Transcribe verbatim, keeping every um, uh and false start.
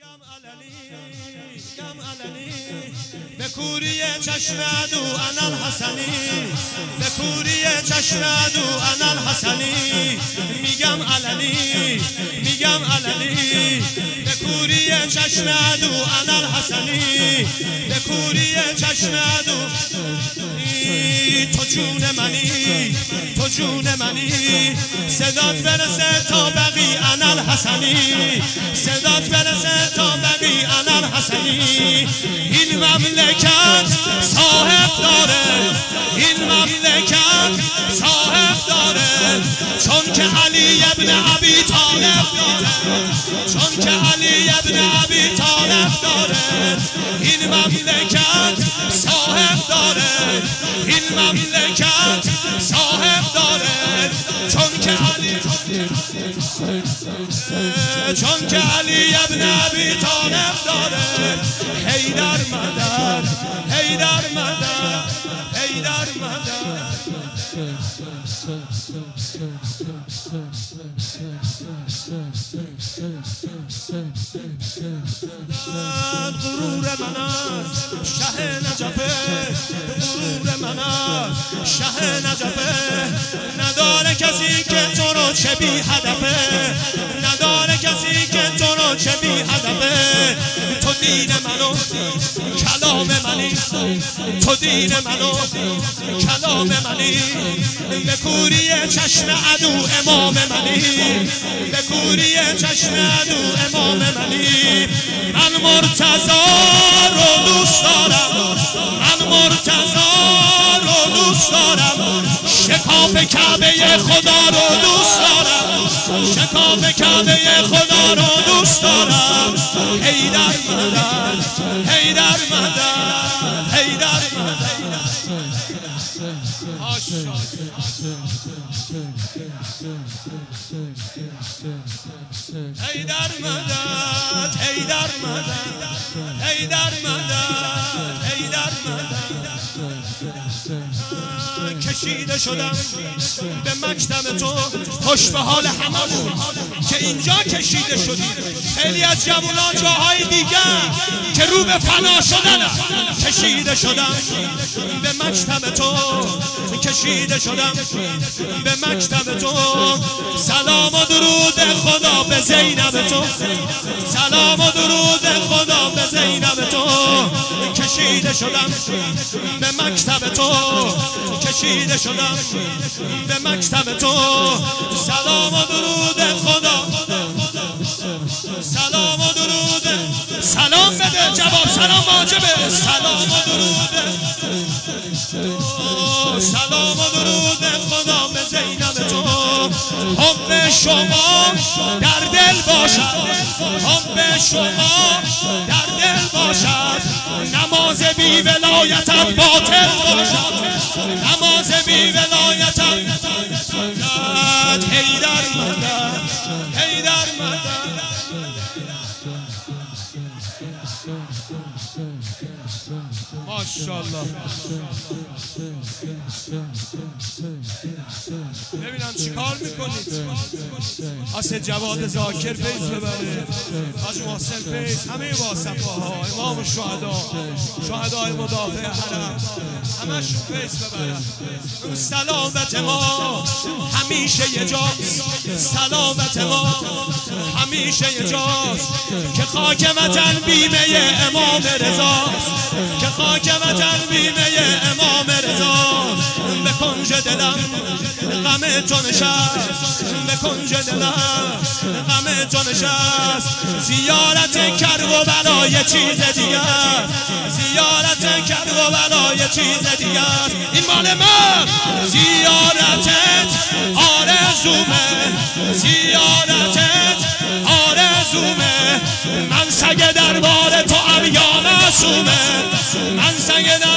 میگم علنی میگم علنی به کوری چشم عدو انا الحسنی به کوری چشم عدو انا الحسنی میگم علنی میگم علنی به کوری چشم عدو انا الحسنی به کوری چشم عدو تو جون منی تو جون منی صدات برسه تا بقی انا الحسنی صدات برسه تا بقی انا الحسنی این مملکت صاحب داره این مملکت صاحب داره چون که علی ابن ابی طالب داره چون که علی ابن ابی طالب داره این مملکت صاحب داره این مملکت صاحب داره چون که علی چون که علی ابن ابی طالب داره حیدر مدد حیدر مدد حیدر مدد غرور من است شه نجفه غرور من است شه نجفه نداره کسی که تو رو چه بی هدفه نداره کسی که تو رو چه بی هدفه تو دین منو کلام منی تو دین منو کلام منی به کوری چشم عدو امام منی به کوری چشم عدو امام منی من مرتضی رو دوست دارم من مرتضی رو دوست دارم شکاف کعبه خدا رو دوست دارم شکاف کعبه خدا رو دوست دارم حیدر مدد حیدر مدد حیدر مدد حیدر مدد حیدر مدد حیدر مدد حیدر مدد کشیده شدم به مکتب تو خوش به حال هممون که اینجا کشیده شدیم خیلی از جوانان جاهای دیگر که رو به فنا شدن کشیده شدم به مکتب تو کشیده شدم به مکتب تو سلام و درود خدا به زینب تو سلام و درود خدا به زینب تو کشیده شدم به مکتب تو کشیده شدم به مکتب تو سلام و درود خدا سلام و درود سلام بده جواب سلام واجبه سلام و درود سلام و درود خدا به زینب تو حب شما در دل باشد حب شما در دل باشد نماز بی ولایتت باطل باشد نماز بی ولایتت حیدر مدد حیدر مدد ماشاءالله ببینم چی کار میکنید اسد جواد ذاکر فیض ببره حاج محسن فیض همه با صفاها امام الشهدا شهدای مدافع حرم همشون فیض ببرن سلامت ما همیشه یه جاست سلامت ما همیشه یه جاست که خاک وطن بیمه امام رضاست که خاک وطن بیمه امام رضاست به کنج دلم غم تو نشست به کنج دلم غم تو نشست زیارت کرب و بلا یه چیز دیگه زیارت کرب و بلا یه چیز دیگه این مال من زیارتت آرزومه زیارتت آرزومه من سگ دربار تو ام یا معصومه من سگ